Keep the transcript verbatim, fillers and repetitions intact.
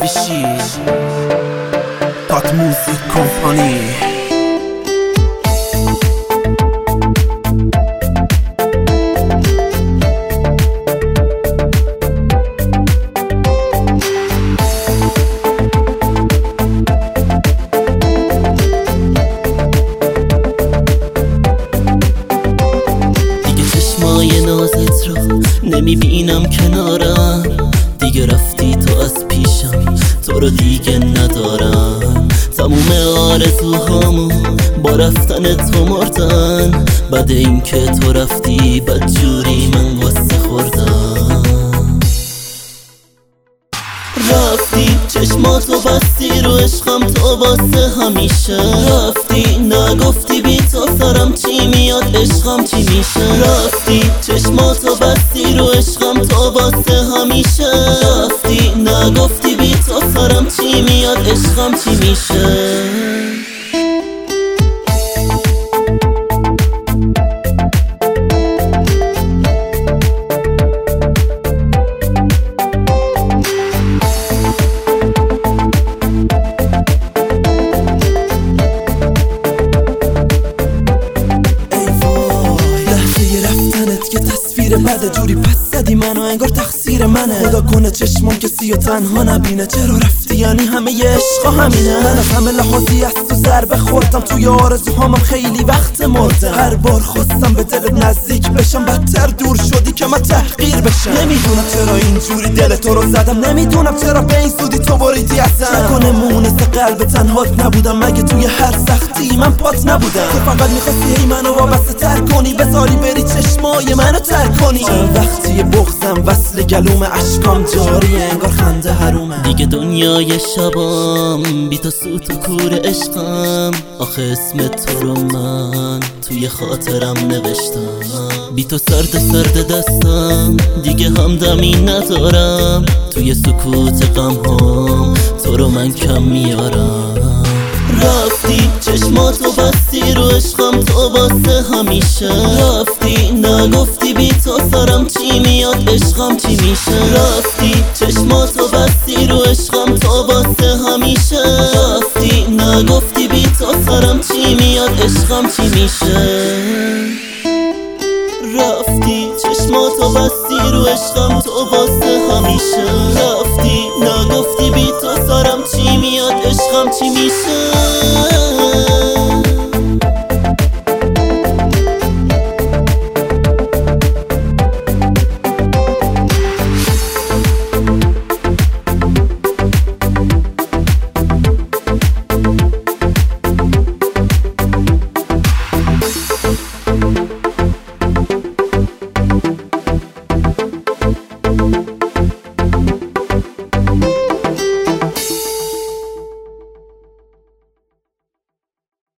بشی تات موزیک کمپانی. نازت را نمیبینم کنارم، دیگه رفتی تو از پیشم، تو رو دیگه ندارم. تموم آرزوهامو با رفتن تو مردن، بعد این که تو رفتی بدجوری من واسه خوردم. رفتی چشماتو بستی رو عشقم تو واسه همیشه، رفتی نگفتی بی تو سرم چی میاد عشقم چی میشه. رفتی چشماتو بستی رو عشقم تو واسه همیشه، رفتی نگفتی بی تو سرم چی میاد عشقم چی میشه. بعد جوری پس زدی منو انگار تقصیر منه، خدا کنه چشمام کسی و تنها نبینه. چرا رفتی یعنی همه ی عشقا همینه. من از همه لحاظی از تو ضربه خوردم، توی آرزوهامم خیلی وقت مردم. هر بار خواستم به دلت نزدیک بشم بدتر دور شدی که من تحقیر بشم. نمیدونم چرا اینجوری دل تو رو زدم، نمیدونم چرا به این سودی تو بریدی ازم. نکنه مونس قلب تنهات نبودم، مگه توی هر سختی من پات نبودم. تو فقط میخواستی هی منو وابسته تر کنی، بذاری بری چشمای منو تر کنی. وقتی بغضم وصل گلوم اشکام جاری انگار خنده حرومه. دیگه دنیای شبام بی تو سوت و کور عشقم، آخه اسم تو رو من توی خاطرم نوشتم. بی تو سرد سرد دستم دیگه همدمی ندارم، توی سکوت غم هم تو رو من کم میارم. رفتی چشماتو بستی رو عشقم تو واسه همیشه، رفتی نگفتی بی تو سرم چی میاد عشقم چی میشه. رفتی چشماتو بستی رو عشقم تو واسه همیشه، رفتی نگفتی بی تو سرم چی میاد عشقم چی میشه. رفتی چشماتو بستی رو عشقم تو واسه همیشه، رفتی نگفتی بی تو سرم چی میاد عشقم چی میشه.